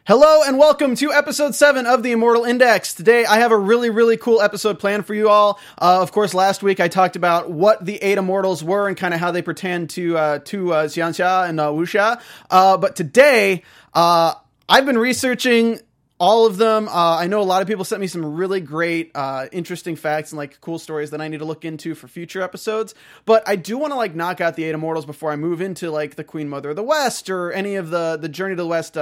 Hello and welcome to episode 7 of the Immortal Index. Today I have a really cool episode planned for you all. Of course, last week I talked about what the 8 Immortals were and kind of how they pertain to Xianxia and Wuxia. But today, I've been researching all of them. I know a lot of people sent me some really great, interesting facts and like cool stories that I need to look into for future episodes. But I do want to like knock out the 8 Immortals before I move into like the Queen Mother of the West or any of the Journey to the West,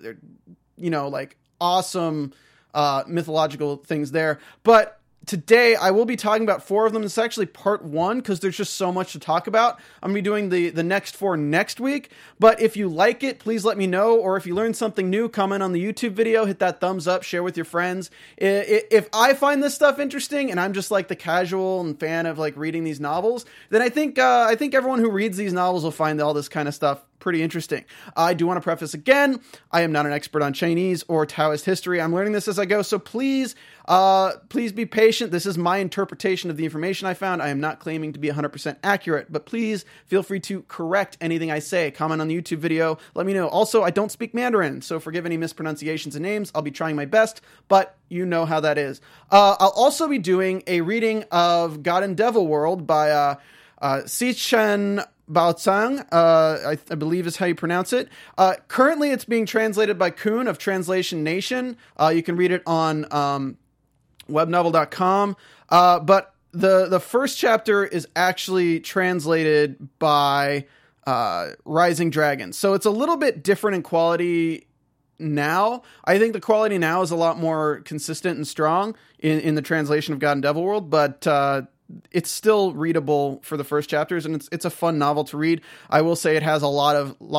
like awesome mythological things there. But today I will be talking about 4 of them. It's actually part 1 because there's just so much to talk about. I'm going to be doing the next 4 next week. But if you like it, please let me know. Or if you learned something new, comment on the YouTube video, hit that thumbs up, share with your friends. If I find this stuff interesting and I'm just like the casual and fan of like reading these novels, then I think everyone who reads these novels will find all this kind of stuff pretty interesting. I do want to preface again, I am not an expert on Chinese or Taoist history. I'm learning this as I go, so please be patient. This is my interpretation of the information I found. I am not claiming to be 100% accurate, but please feel free to correct anything I say. Comment on the YouTube video. Let me know. Also, I don't speak Mandarin, so forgive any mispronunciations and names. I'll be trying my best, but you know how that is. I'll also be doing a reading of God and Devil World by Sichen Baozang, I believe is how you pronounce it. Currently, it's being translated by Kuhn of Translation Nation. You can read it on webnovel.com. But the first chapter is actually translated by Rising Dragon. So it's a little bit different in quality now. I think the quality now is a lot more consistent and strong in the translation of God and Devil World, but it's still readable for the first chapters, and it's a fun novel to read. I will say it has a lot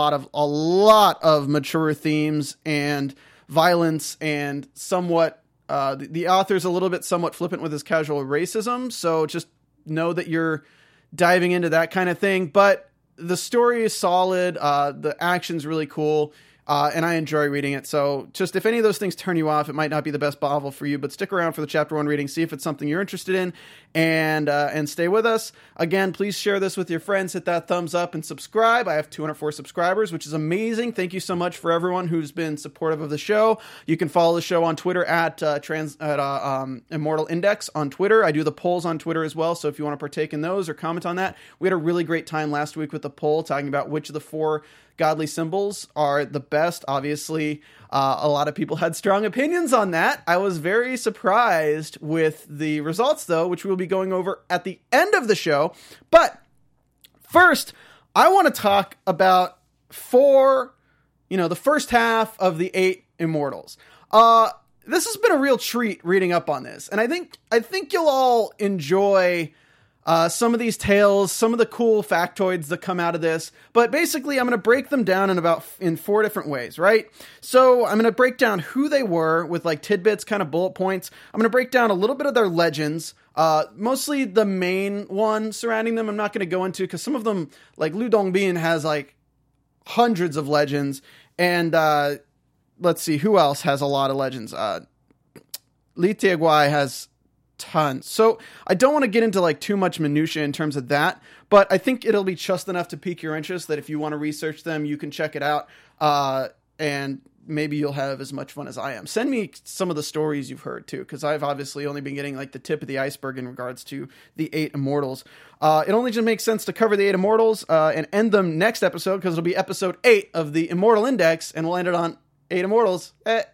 of mature themes and violence, and somewhat the author's a little bit somewhat flippant with his casual racism. So just know that you're diving into that kind of thing. But the story is solid. The action's really cool. And I enjoy reading it. So just if any of those things turn you off, it might not be the best novel for you, but stick around for the chapter 1 reading, see if it's something you're interested in, and stay with us. Again, please share this with your friends, hit that thumbs up and subscribe. I have 204 subscribers, which is amazing. Thank you so much for everyone who's been supportive of the show. You can follow the show on Twitter at Immortal Index on Twitter. I do the polls on Twitter as well. So if you want to partake in those or comment on that, we had a really great time last week with the poll talking about which of the 4 godly symbols are the best. Obviously, a lot of people had strong opinions on that. I was very surprised with the results, though, which we'll be going over at the end of the show. But first, I want to talk about the first half of the 8 Immortals. This has been a real treat reading up on this, and I think you'll all enjoy some of these tales, some of the cool factoids that come out of this. But basically, I'm going to break them down in 4 different ways, right? So I'm going to break down who they were with like tidbits, kind of bullet points. I'm going to break down a little bit of their legends, mostly the main one surrounding them. I'm not going to go into because some of them, like Lu Dongbin has like hundreds of legends. And let's see, who else has a lot of legends? Li Tieguai has tons. So I don't want to get into like too much minutia in terms of that, but I think it'll be just enough to pique your interest that if you want to research them, you can check it out. And maybe you'll have as much fun as I am. Send me some of the stories you've heard too, because I've obviously only been getting like the tip of the iceberg in regards to the 8 Immortals. It only just makes sense to cover the 8 Immortals and end them next episode, because it'll be episode 8 of the Immortal Index, and we'll end it on 8 Immortals.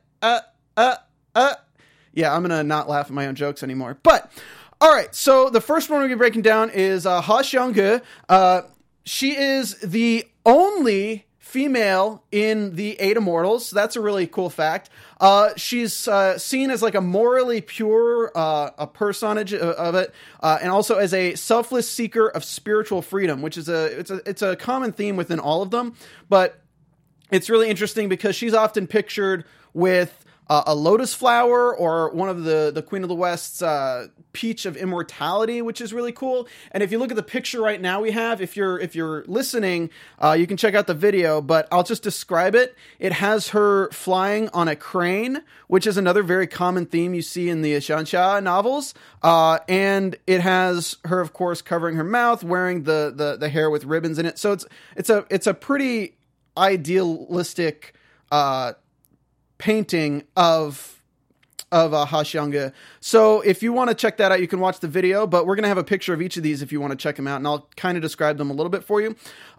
Yeah, I'm going to not laugh at my own jokes anymore. But, all right, so the first one we're going to be breaking down is Ha Xiangge. She is the only female in the 8 Immortals. That's a really cool fact. She's seen as like a morally pure a personage of it, and also as a selfless seeker of spiritual freedom, which is it's a common theme within all of them. But it's really interesting because she's often pictured with a lotus flower, or one of the Queen of the West's peach of immortality, which is really cool. And if you look at the picture right now we have, if you're listening, you can check out the video, but I'll just describe it. It has her flying on a crane, which is another very common theme you see in the Xianxia novels. And it has her, of course, covering her mouth, wearing the hair with ribbons in it. So it's a pretty idealistic painting of Ha Xiangge. So if you want to check that out, you can watch the video, but we're going to have a picture of each of these if you want to check them out, and I'll kind of describe them a little bit for you.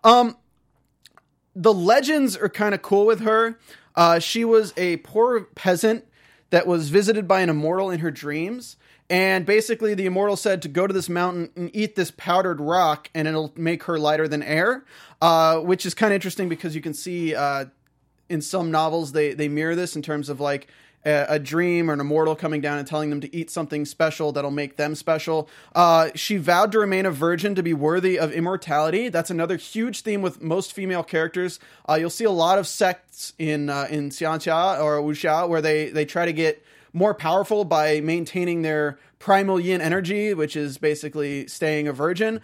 The legends are kind of cool with her. She was a poor peasant that was visited by an immortal in her dreams. And basically the immortal said to go to this mountain and eat this powdered rock and it'll make her lighter than air, which is kind of interesting because you can see in some novels they mirror this in terms of like a dream or an immortal coming down and telling them to eat something special that'll make them special. She vowed to remain a virgin to be worthy of immortality. That's another huge theme with most female characters. You'll see a lot of sects in Xianxia or Wuxia where they try to get more powerful by maintaining their primal yin energy, which is basically staying a virgin.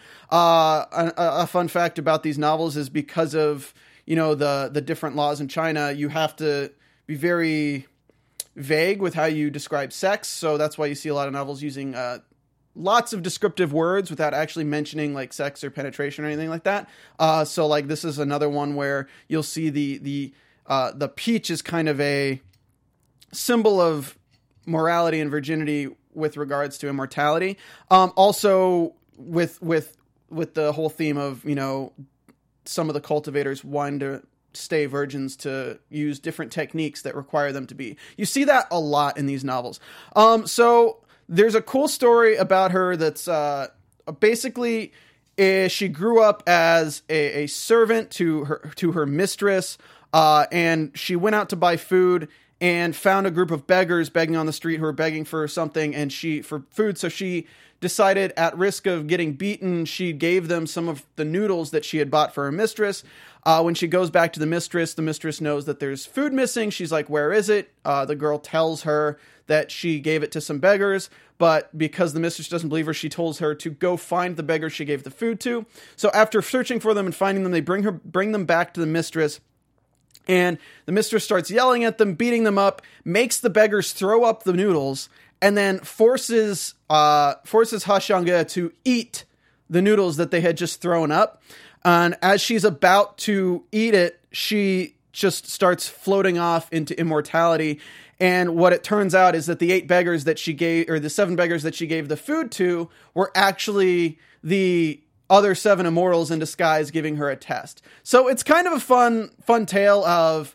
A fun fact about these novels is because of, the different laws in China, you have to be very vague with how you describe sex. So that's why you see a lot of novels using lots of descriptive words without actually mentioning like sex or penetration or anything like that. So like this is another one where you'll see the peach is kind of a symbol of morality and virginity with regards to immortality. Also with the whole theme of, some of the cultivators wanting to stay virgins to use different techniques that require them to be. You see that a lot in these novels. So there's a cool story about her that's basically she grew up as a servant to her mistress, and she went out to buy food and found a group of beggars begging on the street who were begging for something for food. So she decided, at risk of getting beaten, she gave them some of the noodles that she had bought for her mistress. When she goes back to the mistress knows that there's food missing. She's like, where is it? The girl tells her that she gave it to some beggars, but because the mistress doesn't believe her, she tells her to go find the beggars she gave the food to. So after searching for them and finding them, they bring them back to the mistress. And the mistress starts yelling at them, beating them up, makes the beggars throw up the noodles, and then forces Ha Xiangge to eat the noodles that they had just thrown up. And as she's about to eat it, she just starts floating off into immortality. And what it turns out is that the 8 beggars that she gave, or the 7 beggars that she gave the food to, were actually the other 7 immortals in disguise giving her a test. So it's kind of a fun tale of,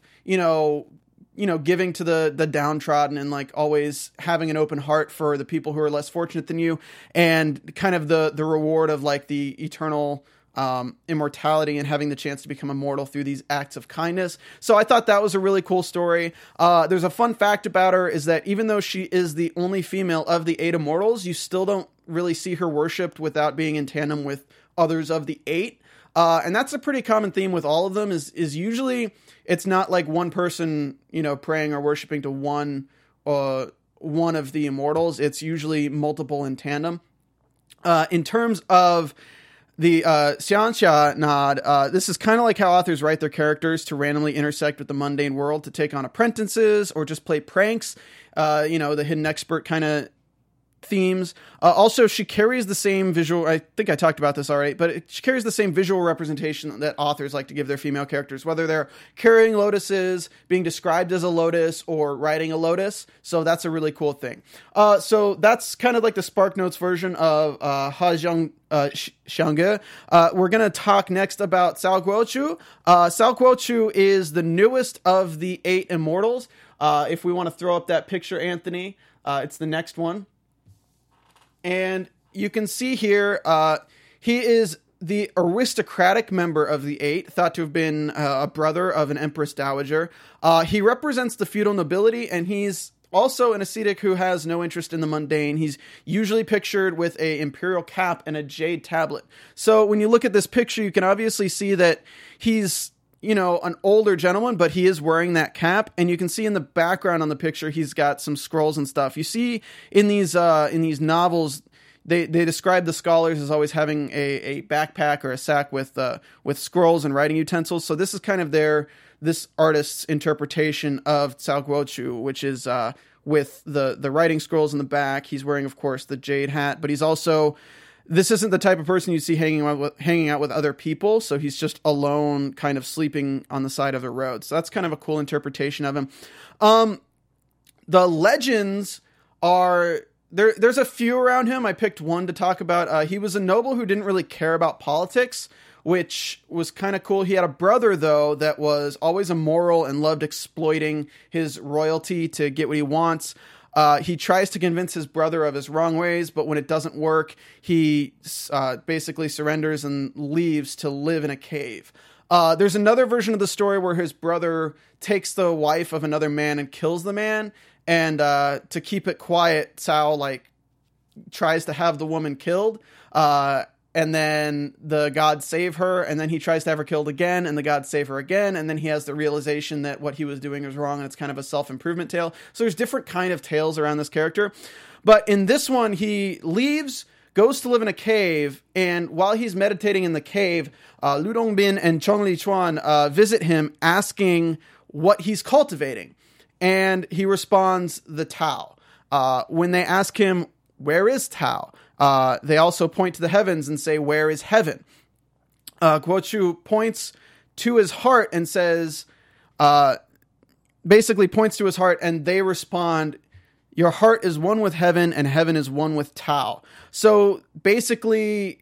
giving to the downtrodden and like always having an open heart for the people who are less fortunate than you, and kind of the reward of like the eternal immortality and having the chance to become immortal through these acts of kindness. So I thought that was a really cool story. There's a fun fact about her is that even though she is the only female of the 8 immortals, you still don't really see her worshipped without being in tandem with others of the 8. And that's a pretty common theme with all of them is usually it's not like one person, praying or worshiping to one of the immortals. It's usually multiple in tandem. In terms of the Xianxia nod, this is kind of like how authors write their characters to randomly intersect with the mundane world to take on apprentices or just play pranks, the hidden expert kind of themes. Also, she carries the same visual, I think I talked about this already, but she carries the same visual representation that authors like to give their female characters, whether they're carrying lotuses, being described as a lotus, or riding a lotus. So that's a really cool thing. So that's kind of like the Spark Notes version of Ha Xiangge. We're going to talk next about Cao Guoqiu. Cao Guoqiu is the newest of the 8 immortals. If we want to throw up that picture, Anthony, it's the next one. And you can see here, he is the aristocratic member of the 8, thought to have been a brother of an empress dowager. He represents the feudal nobility, and he's also an ascetic who has no interest in the mundane. He's usually pictured with a imperial cap and a jade tablet. So when you look at this picture, you can obviously see that he's an older gentleman, but he is wearing that cap, and you can see in the background on the picture, he's got some scrolls and stuff. You see in these novels, they describe the scholars as always having a backpack or a sack with scrolls and writing utensils. So this is kind of this artist's interpretation of Cao Guoqiu, which is with the writing scrolls in the back. He's wearing, of course, the jade hat, but he's also this isn't the type of person you see hanging out with other people. So he's just alone, kind of sleeping on the side of the road. So that's kind of a cool interpretation of him. The legends are there's a few around him. I picked one to talk about. He was a noble who didn't really care about politics, which was kind of cool. He had a brother, though, that was always immoral and loved exploiting his royalty to get what he wants. He tries to convince his brother of his wrong ways, but when it doesn't work, he basically surrenders and leaves to live in a cave. There's another version of the story where his brother takes the wife of another man and kills the man. And to keep it quiet, Cao tries to have the woman killed. And then the gods save her, and then he tries to have her killed again, and the gods save her again, and then he has the realization that what he was doing was wrong, and it's kind of a self-improvement tale. So there's different kind of tales around this character. But in this one, he leaves, goes to live in a cave, and while he's meditating in the cave, Lu Dongbin and Chong Lichuan visit him asking what he's cultivating. And he responds, the Tao. When they ask him, where is Tao? They also point to the heavens and say, where is heaven? Guo Chu points to his heart and says, basically points to his heart, and they respond, your heart is one with heaven and heaven is one with Tao. So basically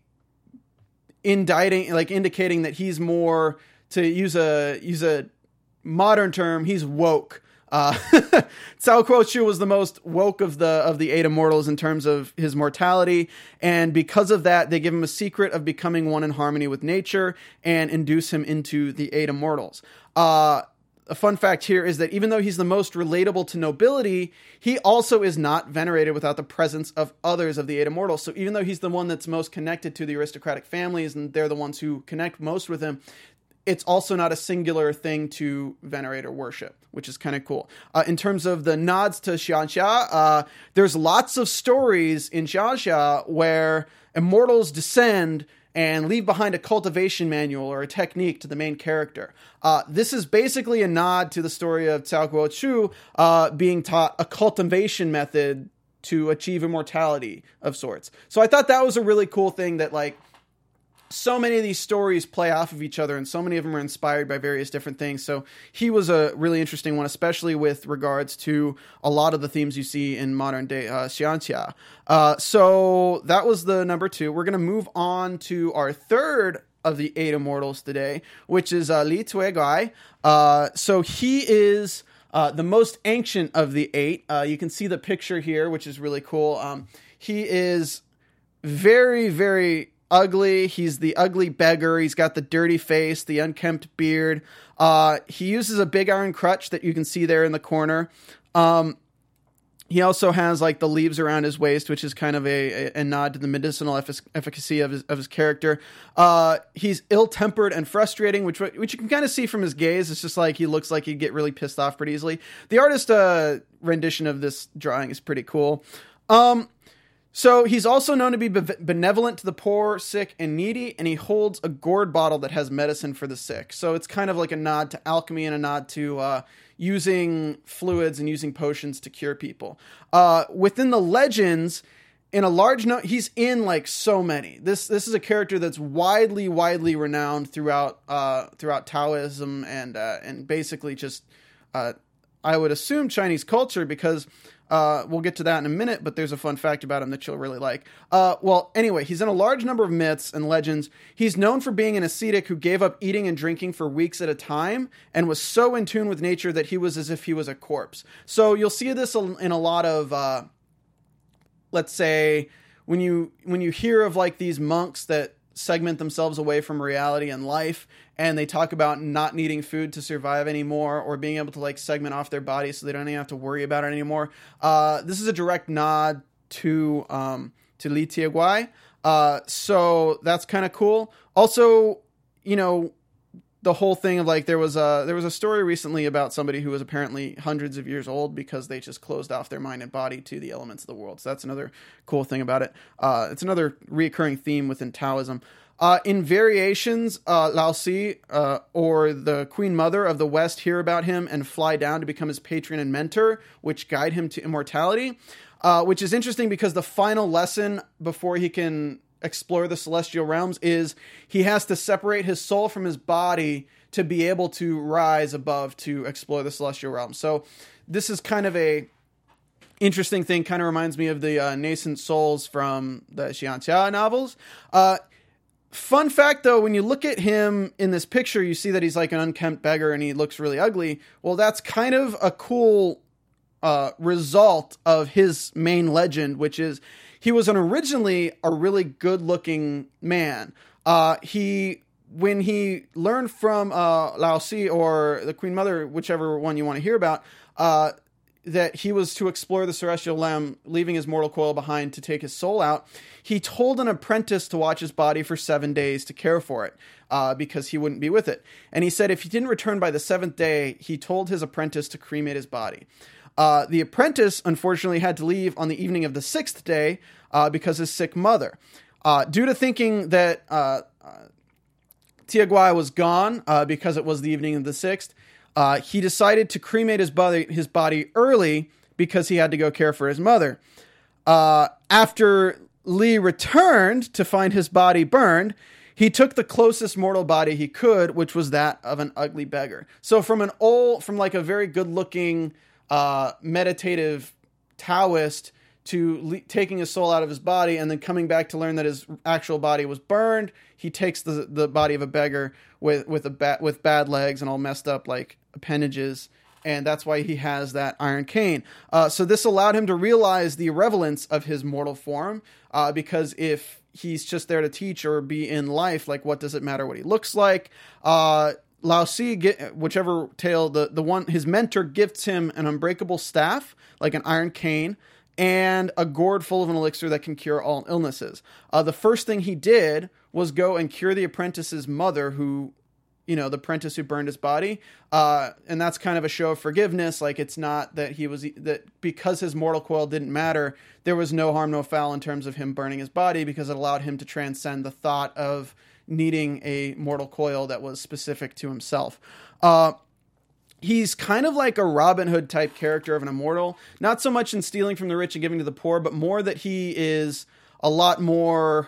indicating that he's more, to use a modern term, he's woke. Cao Guochu was the most woke of the eight immortals in terms of his mortality, and because of that, they give him a secret of becoming one in harmony with nature and induce him into the eight immortals. A fun fact here is that even though he's the most relatable to nobility, he also is not venerated without the presence of others of the eight immortals. So even though he's the one that's most connected to the aristocratic families and they're the ones who connect most with him, it's also not a singular thing to venerate or worship, which is kind of cool. In terms of the nods to Xianxia, there's lots of stories in Xianxia where immortals descend and leave behind a cultivation manual or a technique to the main character. This is basically a nod to the story of Cao Guochu being taught a cultivation method to achieve immortality of sorts. So I thought that was a really cool thing that, so many of these stories play off of each other, and so many of them are inspired by various different things. So he was a really interesting one, especially with regards to a lot of the themes you see in modern day Xianxia. So that was the number 2. We're going to move on to our third of the 8 immortals today, which is Li Tuiguai. So he is the most ancient of the 8. You can see the picture here, which is really cool. He is very, very ugly. He's the ugly beggar. He's got the dirty face, the unkempt beard. He uses a big iron crutch that you can see there in the corner. He also has the leaves around his waist, which is kind of a nod to the medicinal efficacy of his character. He's ill-tempered and frustrating, which you can kind of see from his gaze. It's just he looks like he'd get really pissed off pretty easily. The artist rendition of this drawing is pretty cool. So he's also known to be benevolent to the poor, sick, and needy, and he holds a gourd bottle that has medicine for the sick. So it's kind of like a nod to alchemy and a nod to using fluids and using potions to cure people. Within the legends, in a large note, he's in so many. This is a character that's widely renowned throughout Taoism and basically just I would assume Chinese culture, because we'll get to that in a minute, but there's a fun fact about him that you'll really like. Anyway, he's in a large number of myths and legends. He's known for being an ascetic who gave up eating and drinking for weeks at a time and was so in tune with nature that he was as if he was a corpse. So you'll see this in a lot of, let's say, when you hear of these monks that segment themselves away from reality and life, and they talk about not needing food to survive anymore, or being able to segment off their body so they don't even have to worry about it anymore. This is a direct nod to Li Tuiguai. So that's kind of cool. Also, the whole thing of there was a story recently about somebody who was apparently hundreds of years old because they just closed off their mind and body to the elements of the world. So that's another cool thing about it. It's another reoccurring theme within Taoism. In variations, Lao Si, or the Queen Mother of the West, hear about him and fly down to become his patron and mentor, which guide him to immortality, which is interesting because the final lesson before he can explore the celestial realms is he has to separate his soul from his body to be able to rise above to explore the celestial realms. So this is kind of a interesting thing. Kind of reminds me of the nascent souls from the Xianxia novels. Fun fact, though, when you look at him in this picture, you see that he's like an unkempt beggar and he looks really ugly. Well, that's kind of a cool result of his main legend, which is he was originally a really good-looking man. When he learned from Lao Si or the Queen Mother, whichever one you want to hear about, that he was to explore the celestial realm, leaving his mortal coil behind to take his soul out, he told an apprentice to watch his body for 7 days to care for it, because he wouldn't be with it. And he said if he didn't return by the 7th day, he told his apprentice to cremate his body. The apprentice, unfortunately, had to leave on the evening of the 6th day because his sick mother. Due to thinking that Tiaguai was gone because it was the evening of the 6th, he decided to cremate his body early because he had to go care for his mother. After Li returned to find his body burned, he took the closest mortal body he could, which was that of an ugly beggar. So from like a very good-looking meditative Taoist to taking his soul out of his body and then coming back to learn that his actual body was burned, he takes the body of a beggar with bad legs and all messed up like appendages, and that's why he has that iron cane. So this allowed him to realize the irrelevance of his mortal form, because if he's just there to teach or be in life, like what does it matter what he looks like? Lao Si, whichever tale, the one, his mentor gifts him an unbreakable staff, like an iron cane, and a gourd full of an elixir that can cure all illnesses. The first thing he did was go and cure the apprentice's mother, the apprentice who burned his body. And that's kind of a show of forgiveness. Like, it's not that that because his mortal coil didn't matter, there was no harm, no foul in terms of him burning his body, because it allowed him to transcend the thought of needing a mortal coil that was specific to himself. He's kind of like a Robin Hood type character of an immortal, not so much in stealing from the rich and giving to the poor, but more that he is a lot more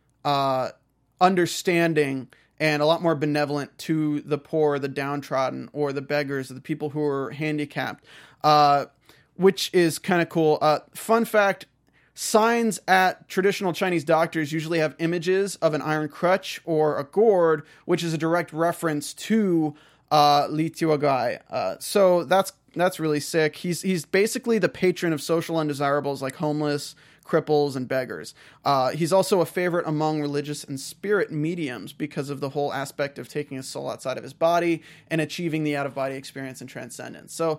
understanding and a lot more benevolent to the poor, the downtrodden, or the beggars, or the people who are handicapped, which is kind of cool. Fun fact, signs at traditional Chinese doctors usually have images of an iron crutch or a gourd, which is a direct reference to Li Tiaguai. So that's really sick. He's basically the patron of social undesirables like homeless, cripples, and beggars. He's also a favorite among religious and spirit mediums because of the whole aspect of taking his soul outside of his body and achieving the out-of-body experience and transcendence. So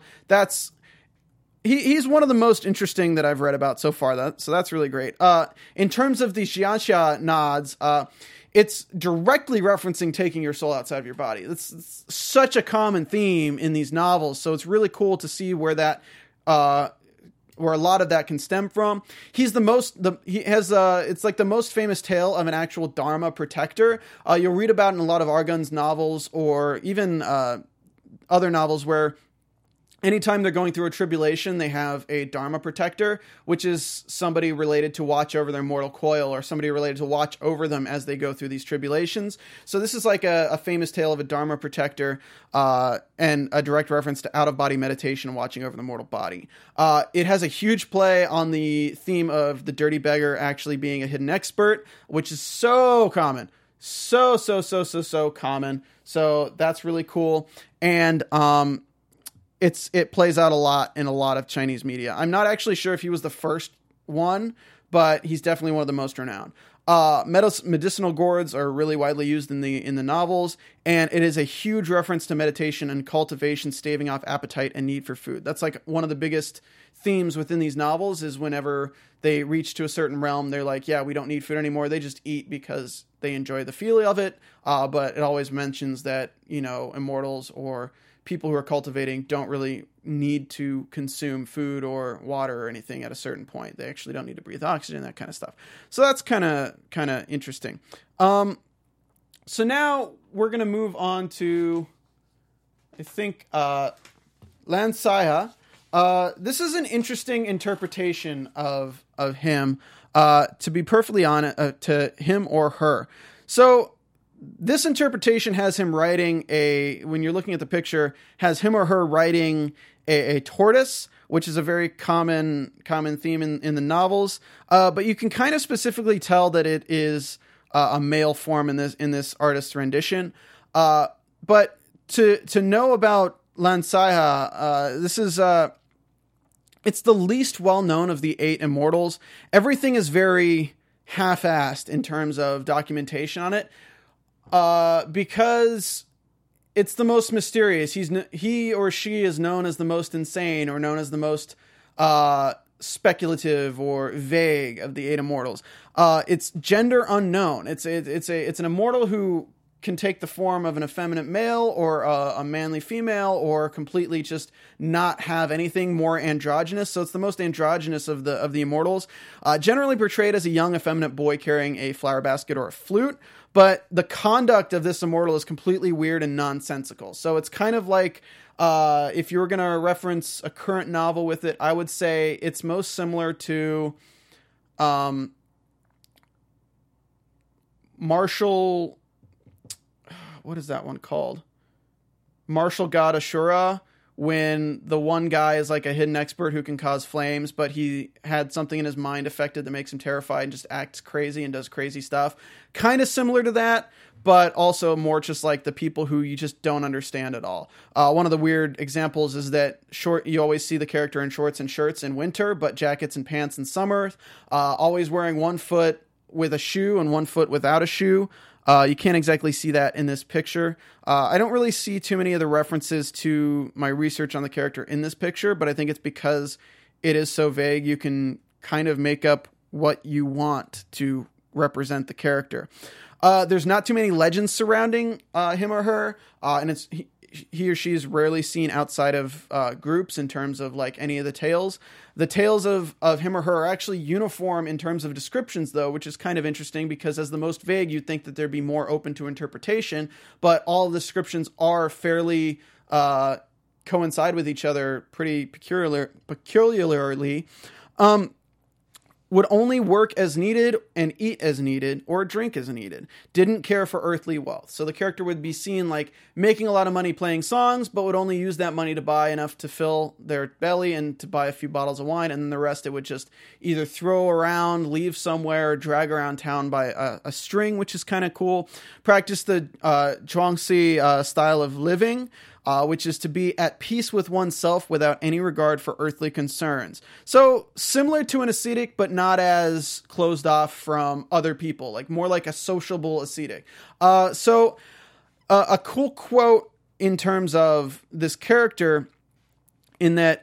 he's one of the most interesting that I've read about so far. So that's really great. In terms of the Xianxia nods, it's directly referencing taking your soul outside of your body. It's such a common theme in these novels, so it's really cool to see where a lot of that can stem from. He's it's like the most famous tale of an actual Dharma protector. You'll read about in a lot of Argun's novels, or even other novels, where anytime they're going through a tribulation, they have a Dharma protector, which is somebody related to watch over their mortal coil, or somebody related to watch over them as they go through these tribulations. So this is like a famous tale of a Dharma protector, and a direct reference to out-of-body meditation and watching over the mortal body. It has a huge play on the theme of the dirty beggar actually being a hidden expert, which is so common. So common. So that's really cool. And, it plays out a lot in a lot of Chinese media. I'm not actually sure if he was the first one, but he's definitely one of the most renowned. Medicinal gourds are really widely used in the novels, and it is a huge reference to meditation and cultivation, staving off appetite and need for food. That's like one of the biggest themes within these novels, is whenever they reach to a certain realm, they're like, yeah, we don't need food anymore. They just eat because they enjoy the feel of it. But it always mentions that, immortals or people who are cultivating don't really need to consume food or water or anything at a certain point. They actually don't need to breathe oxygen, that kind of stuff. So that's kind of interesting. So now we're going to move on to, I think, Lan Saiha. This is an interesting interpretation of him. to be perfectly honest, to him or her. So this interpretation has him riding when you're looking at the picture, has him or her riding a tortoise, which is a very common theme in the novels. But you can kind of specifically tell that it is a male form in this artist's rendition. But to know about Lansaiha, this is it's the least well known of the 8 immortals. Everything is very half-assed in terms of documentation on it, because it's the most mysterious. He or she is known as the most insane, or known as the most speculative or vague of the 8 immortals. It's gender unknown. It's an immortal who can take the form of an effeminate male or a manly female, or completely just not have anything, more androgynous. So it's the most androgynous of the immortals, generally portrayed as a young effeminate boy carrying a flower basket or a flute. But the conduct of this immortal is completely weird and nonsensical. So it's kind of like, if you were going to reference a current novel with it, I would say it's most similar to Martial... what is that one called? Martial God Ashura, when the one guy is like a hidden expert who can cause flames, but he had something in his mind affected that makes him terrified and just acts crazy and does crazy stuff. Kind of similar to that, but also more just like the people who you just don't understand at all. One of the weird examples is that you always see the character in shorts and shirts in winter, but jackets and pants in summer. Always wearing one foot with a shoe and one foot without a shoe. You can't exactly see that in this picture. I don't really see too many of the references to my research on the character in this picture, but I think it's because it is so vague. You can kind of make up what you want to represent the character. There's not too many legends surrounding him or her, and he or she is rarely seen outside of groups in terms of like any of the tales. The tales of him or her are actually uniform in terms of descriptions, though, which is kind of interesting because as the most vague, you'd think that there'd be more open to interpretation, but all the descriptions are fairly coincide with each other pretty peculiarly. Would only work as needed and eat as needed or drink as needed. Didn't care for earthly wealth. So the character would be seen like making a lot of money playing songs, but would only use that money to buy enough to fill their belly and to buy a few bottles of wine. And then the rest it would just either throw around, leave somewhere, or drag around town by a string, which is kind of cool. Practice the Zhuangzi style of living, which is to be at peace with oneself without any regard for earthly concerns. So similar to an ascetic, but not as closed off from other people, like more like a sociable ascetic. So a cool quote in terms of this character, in that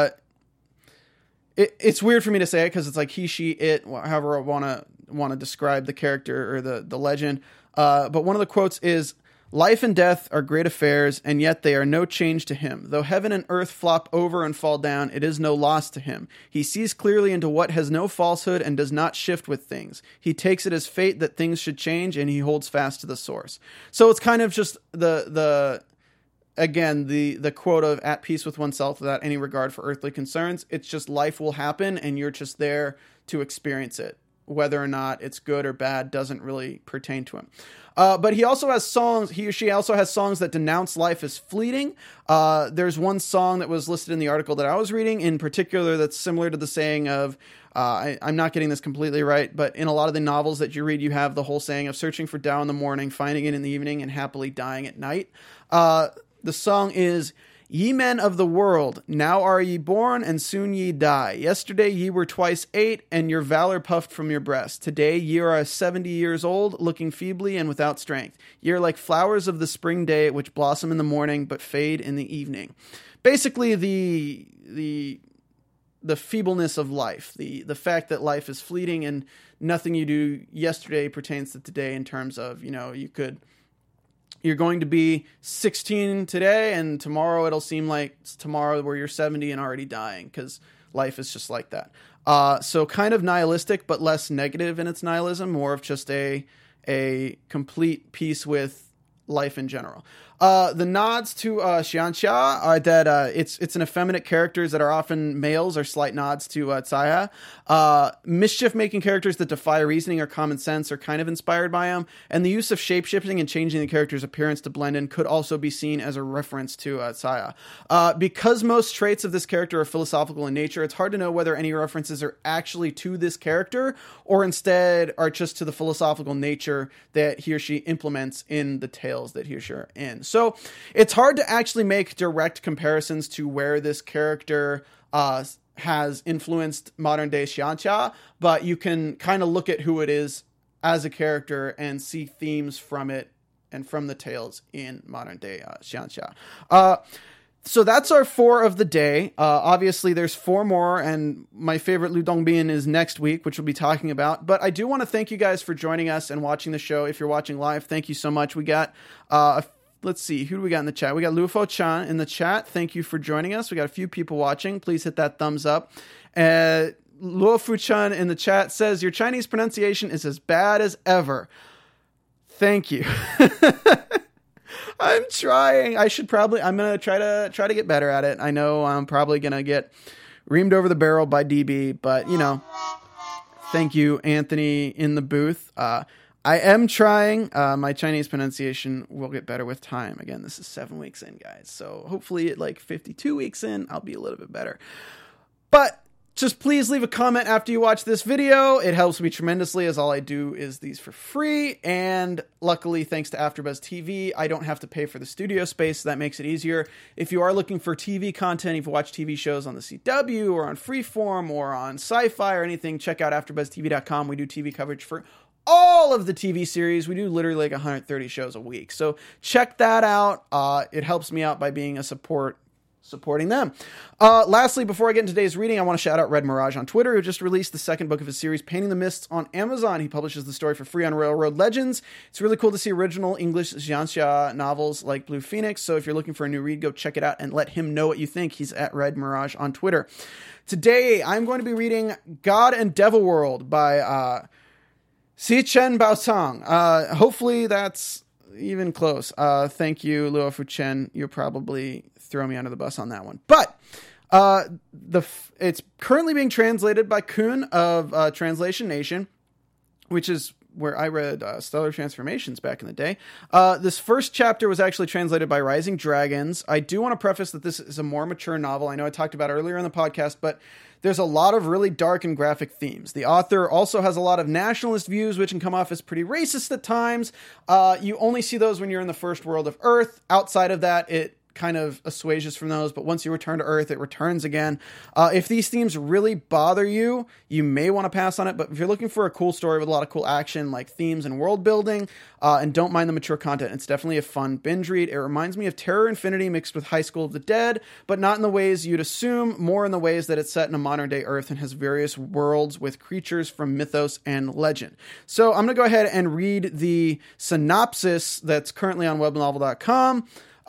it's weird for me to say it because it's like he, she, it, however I want to describe the character or the legend. But one of the quotes is, "Life and death are great affairs, and yet they are no change to him. Though heaven and earth flop over and fall down, it is no loss to him. He sees clearly into what has no falsehood and does not shift with things. He takes it as fate that things should change, and he holds fast to the source." So it's kind of just the quote of at peace with oneself without any regard for earthly concerns. It's just life will happen, and you're just there to experience it. Whether or not it's good or bad doesn't really pertain to him. But he also has songs, he or she also has songs that denounce life as fleeting. There's one song that was listed in the article that I was reading in particular that's similar to the saying of, I'm not getting this completely right, but in a lot of the novels that you read, you have the whole saying of searching for Tao in the morning, finding it in the evening, and happily dying at night. The song is, "Ye men of the world, now are ye born, and soon ye die. Yesterday ye were twice 8, and your valor puffed from your breast. Today ye are 70 years old, looking feebly and without strength. Ye are like flowers of the spring day, which blossom in the morning, but fade in the evening." Basically, the feebleness of life, the fact that life is fleeting and nothing you do yesterday pertains to today in terms of, you're going to be 16 today, and tomorrow it'll seem like it's tomorrow where you're 70 and already dying, because life is just like that. So kind of nihilistic, but less negative in its nihilism, more of just a complete peace with life in general. The nods to Xianxia are that it's an effeminate characters that are often males are slight nods to Tsaya. Mischief-making characters that defy reasoning or common sense are kind of inspired by him. And the use of shape-shifting and changing the character's appearance to blend in could also be seen as a reference to Tsaya. Because most traits of this character are philosophical in nature, it's hard to know whether any references are actually to this character or instead are just to the philosophical nature that he or she implements in the tales that he or she are in. So it's hard to actually make direct comparisons to where this character has influenced modern day Xianxia, but you can kind of look at who it is as a character and see themes from it and from the tales in modern day Xianxia. So that's our 4 of the day. Obviously, there's 4 more, and my favorite Lu Dongbin is next week, which we'll be talking about. But I do want to thank you guys for joining us and watching the show. If you're watching live, thank you so much. We got, let's see, who do we got in the chat? We got Luofo Chan in the chat. Thank you for joining us. We got a few people watching. Please hit that thumbs up. Luofo Chan in the chat says, your Chinese pronunciation is as bad as ever. Thank you. I'm trying. I'm going to try to get better at it. I know I'm probably going to get reamed over the barrel by DB, but thank you, Anthony in the booth. I am trying. My Chinese pronunciation will get better with time. Again, this is 7 weeks in, guys. So hopefully at like 52 weeks in, I'll be a little bit better. But just please leave a comment after you watch this video. It helps me tremendously, as all I do is these for free. And luckily, thanks to AfterBuzz TV, I don't have to pay for the studio space, so that makes it easier. If you are looking for TV content, if you watch TV shows on the CW or on Freeform or on Sci-Fi or anything, check out AfterBuzzTV.com. We do TV coverage for all of the TV series. We do literally like 130 shows a week. So check that out. It helps me out by being a supporting them. Lastly, before I get into today's reading, I want to shout out Red Mirage on Twitter, who just released the second book of his series, Painting the Mists, on Amazon. He publishes the story for free on Railroad Legends. It's really cool to see original English Xianxia novels like Blue Phoenix. So if you're looking for a new read, go check it out and let him know what you think. He's at Red Mirage on Twitter. Today, I'm going to be reading God and Devil World by Xichen Baosang. Hopefully that's even close. Thank you, Luo Chen. You'll probably throw me under the bus on that one. But it's currently being translated by Kuhn of Translation Nation, which is where I read Stellar Transformations back in the day. This first chapter was actually translated by Rising Dragons. I do want to preface that this is a more mature novel. I know I talked about it earlier in the podcast, but there's a lot of really dark and graphic themes. The author also has a lot of nationalist views, which can come off as pretty racist at times. You only see those when you're in the first world of Earth. Outside of that, it kind of assuages from those, but once you return to Earth, it returns again. If these themes really bother you, you may want to pass on it, but if you're looking for a cool story with a lot of cool action, like themes and world building, and don't mind the mature content, it's definitely a fun binge read. It reminds me of Terror Infinity mixed with High School of the Dead, but not in the ways you'd assume, more in the ways that it's set in a modern day Earth and has various worlds with creatures from mythos and legend. So I'm going to go ahead and read the synopsis that's currently on webnovel.com.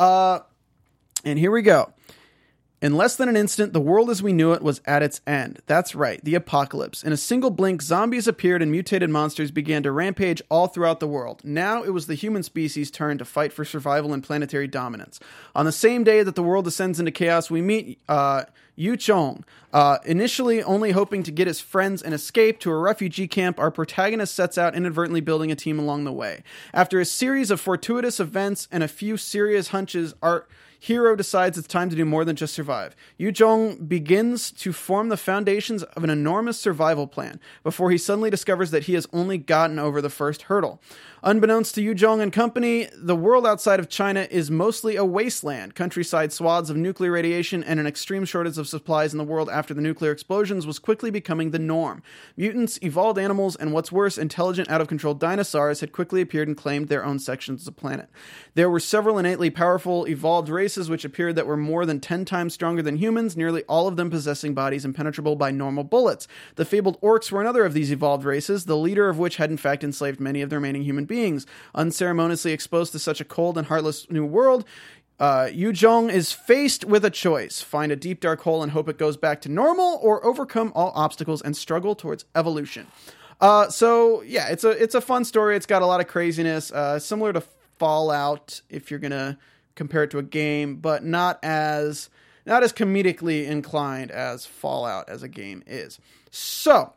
And here we go. In less than an instant, the world as we knew it was at its end. That's right, the apocalypse. In a single blink, zombies appeared and mutated monsters began to rampage all throughout the world. Now it was the human species' turn to fight for survival and planetary dominance. On the same day that the world descends into chaos, we meet Yu Chong. Initially only hoping to get his friends and escape to a refugee camp, our protagonist sets out inadvertently building a team along the way. After a series of fortuitous events and a few serious hunches, our hero decides it's time to do more than just survive. Yu Zhong begins to form the foundations of an enormous survival plan before he suddenly discovers that he has only gotten over the first hurdle. Unbeknownst to Yu Zhong and company, the world outside of China is mostly a wasteland. Countryside swaths of nuclear radiation and an extreme shortage of supplies in the world after the nuclear explosions was quickly becoming the norm. Mutants, evolved animals, and what's worse, intelligent, out-of-control dinosaurs had quickly appeared and claimed their own sections of the planet. There were several innately powerful, evolved races which appeared that were more than 10 times stronger than humans, nearly all of them possessing bodies impenetrable by normal bullets. The fabled orcs were another of these evolved races, the leader of which had in fact enslaved many of the remaining human beings. Unceremoniously exposed to such a cold and heartless new world, Yu Zhong is faced with a choice: find a deep dark hole and hope it goes back to normal, or overcome all obstacles and struggle towards evolution. So yeah, it's a fun story. It's got a lot of craziness, similar to Fallout, if you're gonna compare it to a game, but not as comedically inclined as Fallout as a game is. So,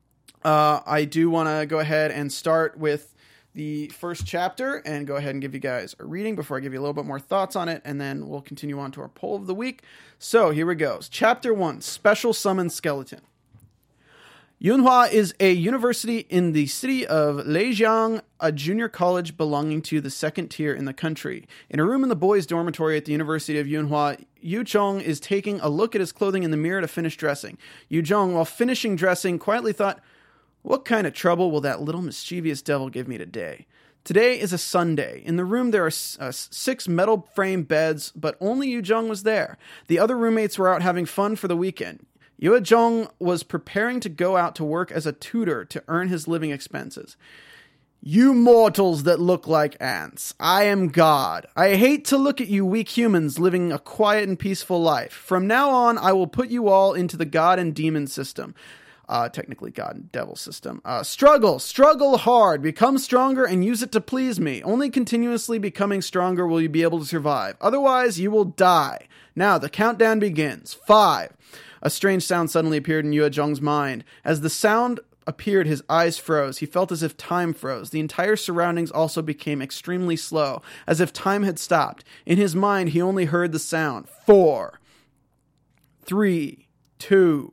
I do want to go ahead and start with the first chapter and go ahead and give you guys a reading before I give you a little bit more thoughts on it, and then we'll continue on to our poll of the week. So here we go. Chapter 1, Special Summon Skeleton. Yunhua is a university in the city of Lijiang, a junior college belonging to the second tier in the country. In a room in the boys' dormitory at the University of Yunhua, Yu Zhong is taking a look at his clothing in the mirror to finish dressing. Yu Zhong, while finishing dressing, quietly thought, "What kind of trouble will that little mischievous devil give me today?" Today is a Sunday. In the room there are 6 metal frame beds, but only Yu Zhong was there. The other roommates were out having fun for the weekend. Yu Zhong was preparing to go out to work as a tutor to earn his living expenses. "You mortals that look like ants, I am God. I hate to look at you weak humans living a quiet and peaceful life. From now on, I will put you all into the God and demon system." Technically God and devil system. Struggle hard, become stronger and use it to please me. Only continuously becoming stronger will you be able to survive. Otherwise, you will die. Now, the countdown begins. 5. A strange sound suddenly appeared in Yu Zhong's mind. As the sound appeared, his eyes froze. He felt as if time froze. The entire surroundings also became extremely slow, as if time had stopped. In his mind, he only heard the sound. 4, 3, 2,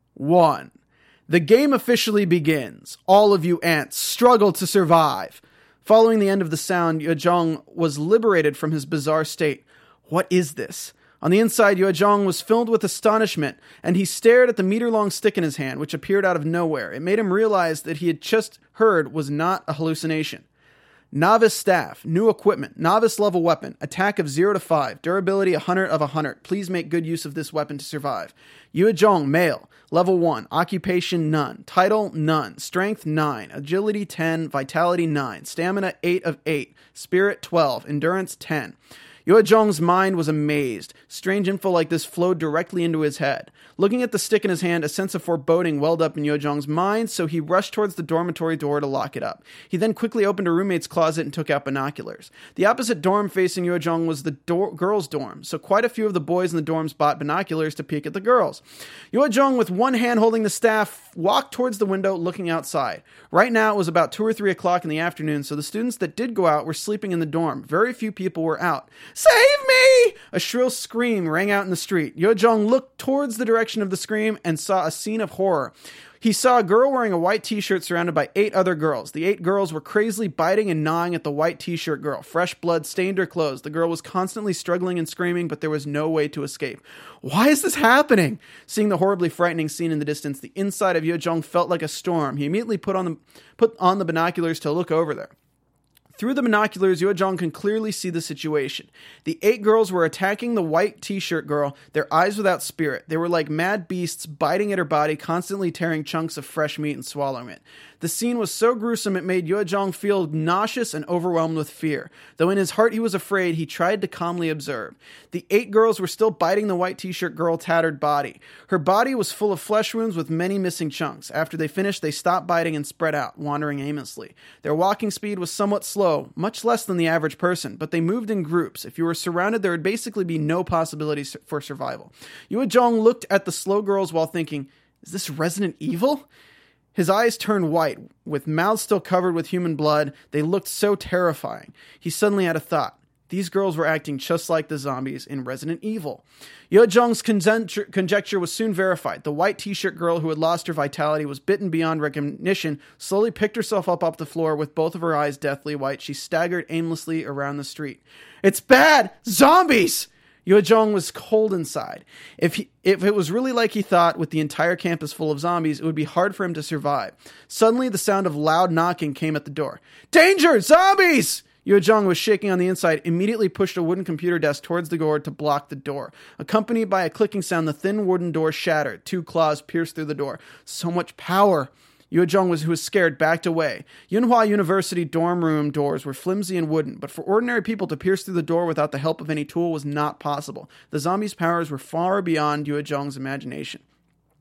1. The game officially begins. All of you ants, struggle to survive. Following the end of the sound, Yu Zhong was liberated from his bizarre state. What is this? On the inside, Yu Zhong was filled with astonishment, and he stared at the meter-long stick in his hand, which appeared out of nowhere. It made him realize that he had just heard was not a hallucination. Novice staff, new equipment, novice level weapon, attack of 0 to 5, durability 100 of 100. Please make good use of this weapon to survive. Yu Zhong, male, level 1, occupation none, title none, strength 9, agility 10, vitality 9, stamina 8 of 8, spirit 12, endurance 10. Yu Zhong's mind was amazed. Strange info like this flowed directly into his head. Looking at the stick in his hand, a sense of foreboding welled up in Yu Zhong's mind, so he rushed towards the dormitory door to lock it up. He then quickly opened a roommate's closet and took out binoculars. The opposite dorm facing Yu Zhong was the girls' dorm, so quite a few of the boys in the dorms bought binoculars to peek at the girls. Yu Zhong, with one hand holding the staff, walked towards the window looking outside. Right now it was about 2 or 3 o'clock in the afternoon, so the students that did go out were sleeping in the dorm. Very few people were out. "Save me!" A shrill scream rang out in the street. Yu Zhong looked towards the direction of the scream and saw a scene of horror. He saw a girl wearing a white t-shirt surrounded by 8 other girls. The 8 girls were crazily biting and gnawing at the white t-shirt girl. Fresh blood stained her clothes. The girl was constantly struggling and screaming, but there was no way to escape. Why is this happening? Seeing the horribly frightening scene in the distance, the inside of Yu Zhong felt like a storm. He immediately put on the binoculars to look over there. Through the binoculars, Yu Zhong can clearly see the situation. The 8 girls were attacking the white t-shirt girl, their eyes without spirit. They were like mad beasts biting at her body, constantly tearing chunks of fresh meat and swallowing it. The scene was so gruesome it made Yu Zhong feel nauseous and overwhelmed with fear. Though in his heart he was afraid, he tried to calmly observe. The 8 girls were still biting the white t-shirt girl's tattered body. Her body was full of flesh wounds with many missing chunks. After they finished, they stopped biting and spread out, wandering aimlessly. Their walking speed was somewhat slow, much less than the average person, but they moved in groups. If you were surrounded, there would basically be no possibility for survival. Yu Zhong looked at the slow girls while thinking, "Is this Resident Evil?" His eyes turned white, with mouths still covered with human blood. They looked so terrifying. He suddenly had a thought. These girls were acting just like the zombies in Resident Evil. Yu Zhong's conjecture was soon verified. The white t-shirt girl who had lost her vitality was bitten beyond recognition, slowly picked herself up off the floor with both of her eyes deathly white. She staggered aimlessly around the street. "It's bad! Zombies!" Yu Zhong was cold inside. If it was really like he thought, with the entire campus full of zombies, it would be hard for him to survive. Suddenly, the sound of loud knocking came at the door. "Danger! Zombies!" Yu Zhong was shaking on the inside, immediately pushed a wooden computer desk towards the door to block the door. Accompanied by a clicking sound, the thin wooden door shattered. 2 claws pierced through the door. So much power! Yu Zhong, who was scared, backed away. Yunhua University dorm room doors were flimsy and wooden, but for ordinary people to pierce through the door without the help of any tool was not possible. The zombies' powers were far beyond Yu Zhong's imagination.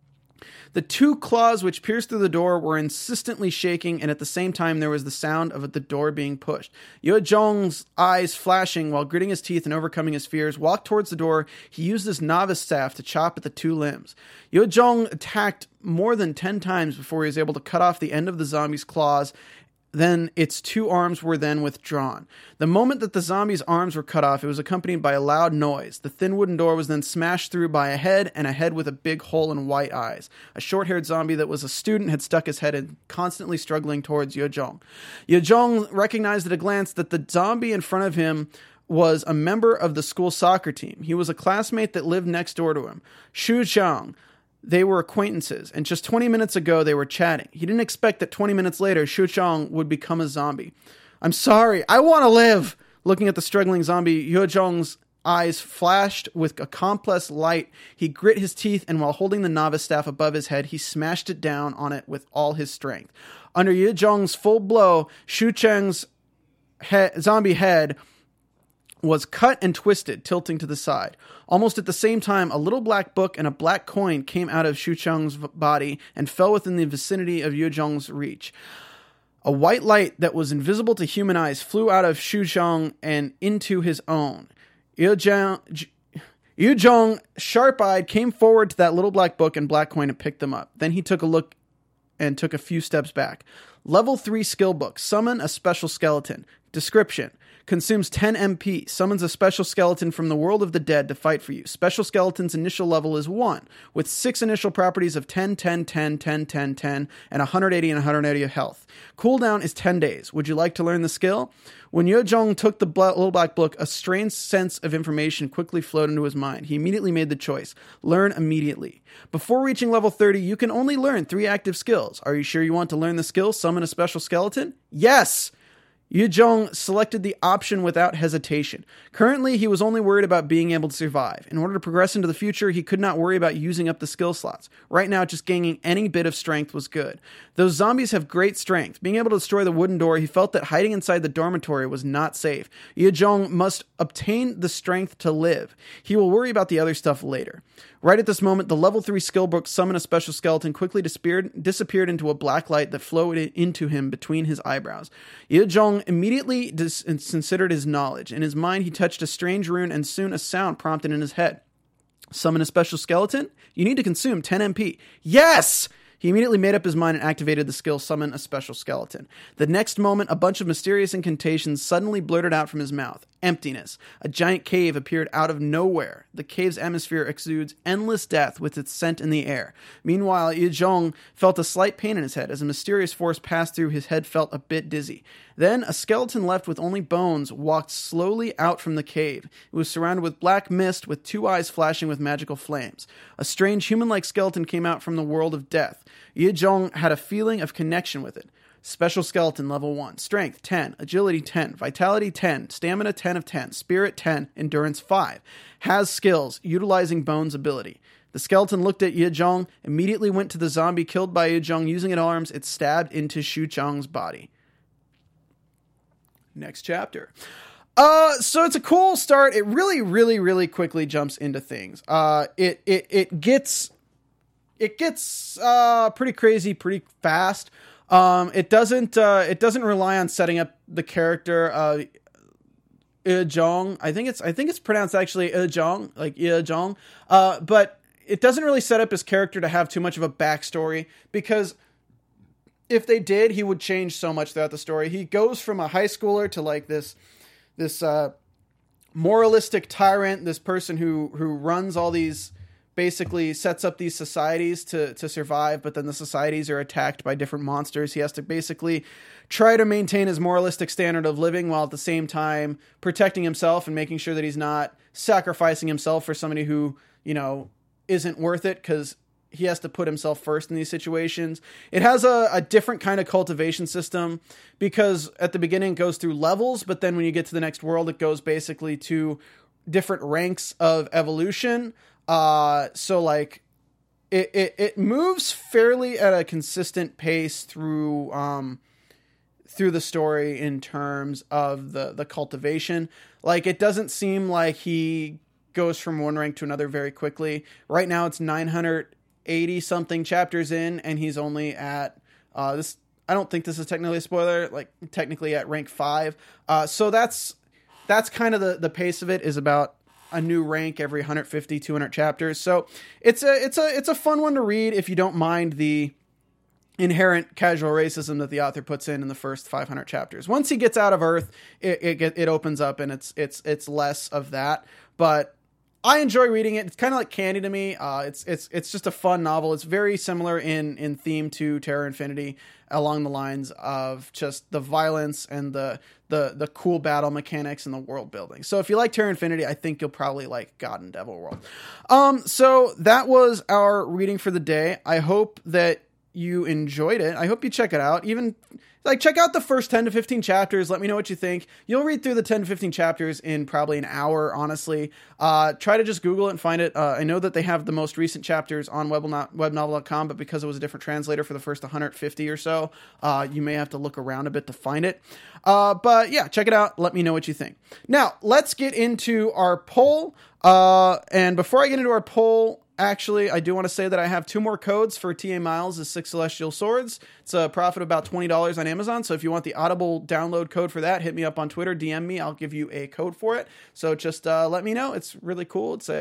The two claws which pierced through the door were insistently shaking, and at the same time there was the sound of the door being pushed. Yeo-jong's eyes flashing while gritting his teeth and overcoming his fears, walked towards the door. He used his novice staff to chop at the two limbs. Yeo-jong attacked more than 10 times before he was able to cut off the end of the zombie's claws. Then its two arms were then withdrawn. The moment that the zombie's arms were cut off, it was accompanied by a loud noise. The thin wooden door was then smashed through by a head, and a head with a big hole and white eyes. A short-haired zombie that was a student had stuck his head in, constantly struggling towards Yeo-jong. Yeo-jong recognized at a glance that the zombie in front of him was a member of the school soccer team. He was a classmate that lived next door to him, Shu Chang. They were acquaintances, and just 20 minutes ago they were chatting. He didn't expect that 20 minutes later Shu Chang would become a zombie. "I'm sorry, I want to live!" Looking at the struggling zombie, Yeo-jong's eyes flashed with a complex light. He grit his teeth, and while holding the novice staff above his head, he smashed it down on it with all his strength. Under Yeo-jong's full blow, Shu Chang's zombie head was cut and twisted, tilting to the side. Almost at the same time, a little black book and a black coin came out of Shu Chang's body and fell within the vicinity of Yeo-jong's reach. A white light that was invisible to human eyes flew out of Shu Chang and into his own. Yeo-jong, sharp-eyed, came forward to that little black book and black coin and picked them up. Then he took a look and took a few steps back. Level 3 skill book. Summon a special skeleton. Description. Consumes 10 MP. Summons a special skeleton from the world of the dead to fight for you. Special skeleton's initial level is 1, with 6 initial properties of 10, 10, 10, 10, 10, 10, and 180 and 180 of health. Cooldown is 10 days. Would you like to learn the skill? When Yeo-jong took the little black book, a strange sense of information quickly flowed into his mind. He immediately made the choice. Learn immediately. Before reaching level 30, you can only learn 3 active skills. Are you sure you want to learn the skill, summon a special skeleton? Yes! Yeo-jong selected the option without hesitation. Currently, he was only worried about being able to survive. In order to progress into the future, he could not worry about using up the skill slots. Right now, just gaining any bit of strength was good. Those zombies have great strength. Being able to destroy the wooden door, he felt that hiding inside the dormitory was not safe. Yeo-jong must obtain the strength to live. He will worry about the other stuff later. Right at this moment, the level 3 skill book, Summon a Special Skeleton, quickly disappeared into a black light that flowed into him between his eyebrows. Yeo-jong immediately considered his knowledge. In his mind, he touched a strange rune, and soon a sound prompted in his head. Summon a special skeleton? You need to consume 10 MP. Yes! He immediately made up his mind and activated the skill Summon a Special Skeleton. The next moment, a bunch of mysterious incantations suddenly blurted out from his mouth. Emptiness. A giant cave appeared out of nowhere. The cave's atmosphere exudes endless death with its scent in the air. Meanwhile, Yeo-jong felt a slight pain in his head. As a mysterious force passed through, his head felt a bit dizzy. Then, a skeleton left with only bones walked slowly out from the cave. It was surrounded with black mist, with 2 eyes flashing with magical flames. A strange human-like skeleton came out from the world of death. Yeo-jong had a feeling of connection with it. Special skeleton level 1. Strength 10, agility 10, vitality 10, stamina 10 of 10, spirit 10, endurance 5. Has skills, utilizing bones ability. The skeleton looked at Yeo-jong, immediately went to the zombie killed by Yeo-jong. Using its arms, it stabbed into Shu Chang's body. Next chapter. So it's a cool start. It really quickly jumps into things. It gets pretty crazy pretty fast. It doesn't rely on setting up the character Yeo-jong. I think it's pronounced actually Yeo-jong, like Yeo-jong. But it doesn't really set up his character to have too much of a backstory, because if they did, he would change so much throughout the story. He goes from a high schooler to like this moralistic tyrant, this person who runs all these, basically sets up these societies to survive, but then the societies are attacked by different monsters. He has to basically try to maintain his moralistic standard of living while at the same time protecting himself and making sure that he's not sacrificing himself for somebody who, isn't worth it, because he has to put himself first in these situations. It has a different kind of cultivation system, because at the beginning it goes through levels, but then when you get to the next world, it goes basically to different ranks of evolution. So like it moves fairly at a consistent pace through the story in terms of the cultivation. Like, it doesn't seem like he goes from one rank to another very quickly. Right now it's 900 80 something chapters in, and he's only at this. I don't think this is technically a spoiler, like technically at rank 5. So that's kind of the pace of it, is about a new rank every 150, 200 chapters. So it's a fun one to read if you don't mind the inherent casual racism that the author puts in the first 500 chapters. Once he gets out of Earth, it opens up, and it's less of that. But I enjoy reading it. It's kind of like candy to me. It's just a fun novel. It's very similar in theme to Terra Infinity, along the lines of just the violence and the cool battle mechanics and the world building. So if you like Terra Infinity, I think you'll probably like God and Devil World. So that was our reading for the day. I hope that you enjoyed it. I hope you check it out. Even check out the first 10 to 15 chapters. Let me know what you think. You'll read through the 10 to 15 chapters in probably an hour, honestly. Try to just Google it and find it. I know that they have the most recent chapters on webnovel.com, but because it was a different translator for the first 150 or so, you may have to look around a bit to find it. But yeah, check it out. Let me know what you think. Now, let's get into our poll. And before I get into our poll, actually, I do want to say that I have 2 more codes for T.A. Miles' 6 Celestial Swords. It's a profit of about $20 on Amazon. So if you want the Audible download code for that, hit me up on Twitter, DM me. I'll give you a code for it. So just let me know. It's really cool. It's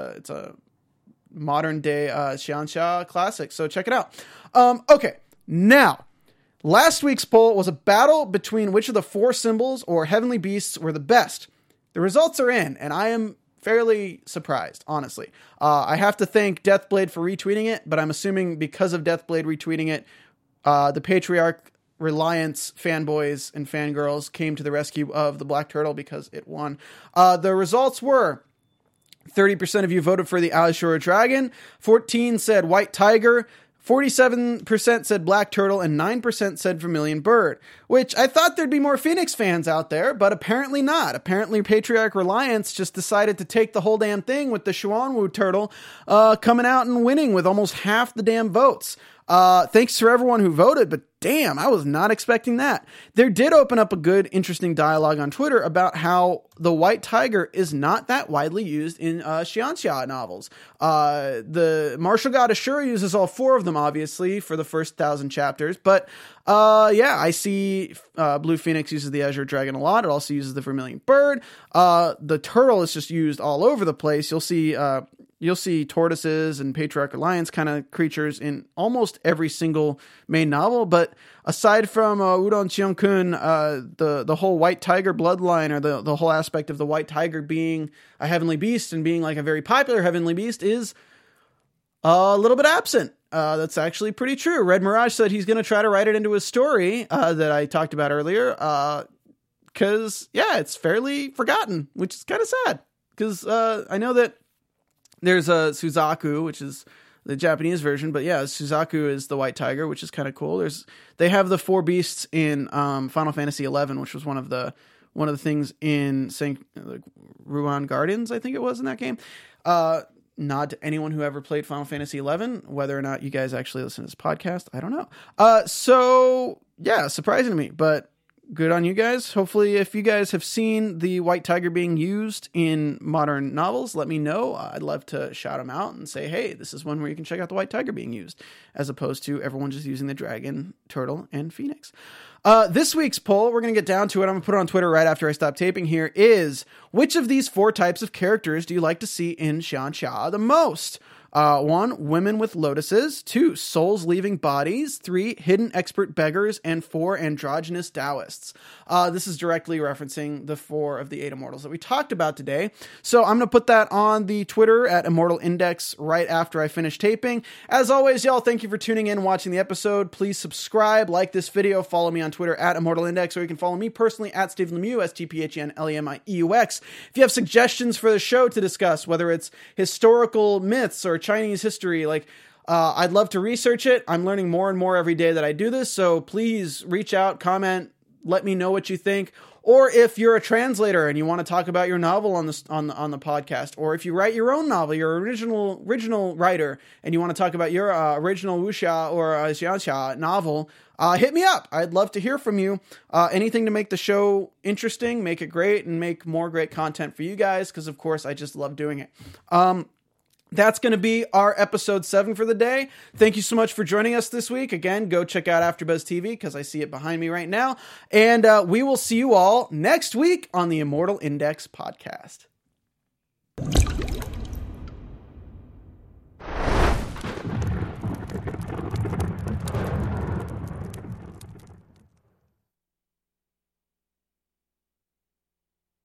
a modern day Xianxia classic. So check it out. Okay, now, last week's poll was a battle between which of the 4 symbols or heavenly beasts were the best. The results are in, and I am fairly surprised, honestly. I have to thank Deathblade for retweeting it, but I'm assuming because of Deathblade retweeting it, the Patriarch Reliance fanboys and fangirls came to the rescue of the Black Turtle because it won. The results were 30% of you voted for the Azure Dragon, 14% said White Tiger, 47% said Black Turtle, and 9% said Vermilion Bird, which I thought there'd be more Phoenix fans out there, but apparently not. Apparently Patriarch Reliance just decided to take the whole damn thing with the Xuanwu Turtle coming out and winning with almost half the damn votes. Thanks to everyone who voted, but damn, I was not expecting that. There did open up a good, interesting dialogue on Twitter about how the White Tiger is not that widely used in Xianxia novels. The Martial God Ashura uses all 4 of them, obviously, for the first 1,000 chapters, but yeah, I see Blue Phoenix uses the Azure Dragon a lot. It also uses the Vermilion Bird. The turtle is just used all over the place. You'll see tortoises and Patriarch Alliance kind of creatures in almost every single main novel. But aside from Udon Cheonkun, the whole White Tiger bloodline, or the whole aspect of the White Tiger being a heavenly beast and being like a very popular heavenly beast, is a little bit absent. That's actually pretty true. Red Mirage said he's going to try to write it into his story that I talked about earlier. Because, yeah, it's fairly forgotten, which is kind of sad. Because I know that there's a Suzaku, which is the Japanese version, but yeah, Suzaku is the White Tiger, which is kind of cool. They have the 4 beasts in Final Fantasy XI, which was one of the things in Ruan Guardians, I think it was in that game. Nod to anyone who ever played Final Fantasy XI, whether or not you guys actually listen to this podcast, I don't know. So yeah, surprising to me, but good on you guys. Hopefully, if you guys have seen the White Tiger being used in modern novels, let me know. I'd love to shout them out and say, hey, this is one where you can check out the White Tiger being used, as opposed to everyone just using the Dragon, Turtle, and Phoenix. This week's poll, we're going to get down to it. I'm going to put it on Twitter right after I stop taping here, is which of these 4 types of characters do you like to see in Xianxia the most? 1, women with lotuses. 2, souls leaving bodies. 3, hidden expert beggars. And 4, androgynous Taoists. This is directly referencing the 4 of the 8 immortals that we talked about today. So I'm going to put that on the Twitter at Immortal Index right after I finish taping. As always, y'all, thank you for tuning in and watching the episode. Please subscribe, like this video, follow me on Twitter at Immortal Index, or you can follow me personally at Stephen Lemieux, STPHNLEMIEUX. If you have suggestions for the show to discuss, whether it's historical myths or Chinese history, I'd love to research it. I'm learning more and more every day that I do this, so please reach out, comment, let me know what you think. Or if you're a translator and you want to talk about your novel on the podcast, or if you write your own novel, you're an original writer, and you want to talk about your original wuxia or xianxia novel, hit me up. I'd love to hear from you. Anything to make the show interesting, make it great, and make more great content for you guys, because of course I just love doing it. that's going to be our episode 7 for the day. Thank you so much for joining us this week. Again, go check out AfterBuzz TV because I see it behind me right now. And we will see you all next week on the Immortal Index podcast.